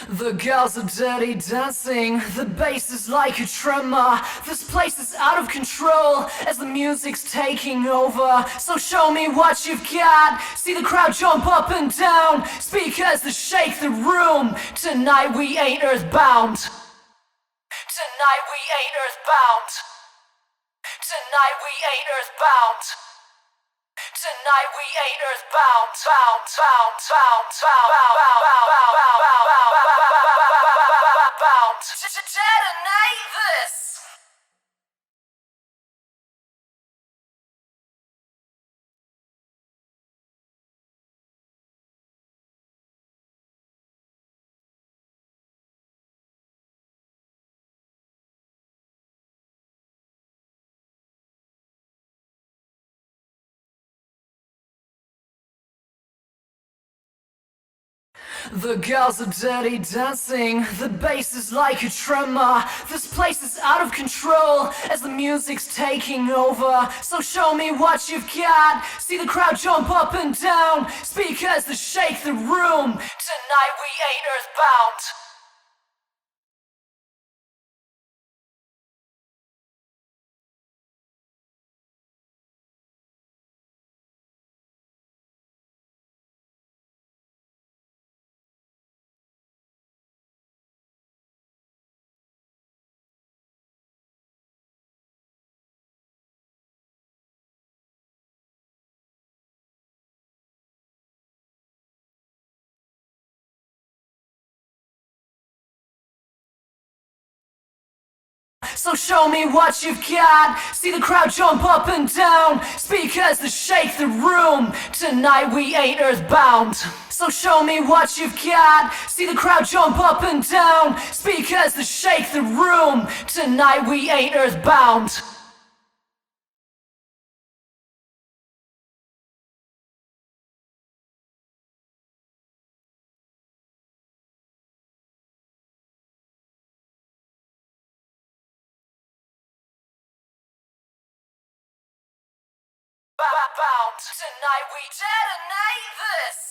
The girls are dirty dancing, the bass is like a tremor. This place is out of control as the music's taking over. So show me what you've got, see the crowd jump up and down, speakers that shake the room. Tonight we ain't earthbound. Tonight we ain't earthbound. Tonight we ain't earthbound. Tonight we ain't earthbound. Bound, bound, bound, bound, bound. Detonate this. The girls are dirty dancing, the bass is like a tremor. This place is out of control as the music's taking over. So show me what you've got, see the crowd jump up and down, speakers that shake the room. Tonight we ain't earthbound. So show me what you've got, see the crowd jump up and down, speakers that shake the room. Tonight we ain't earthbound. So show me what you've got, see the crowd jump up and down, speakers that shake the room. Tonight we ain't earthbound. Bound. Tonight we detonate this.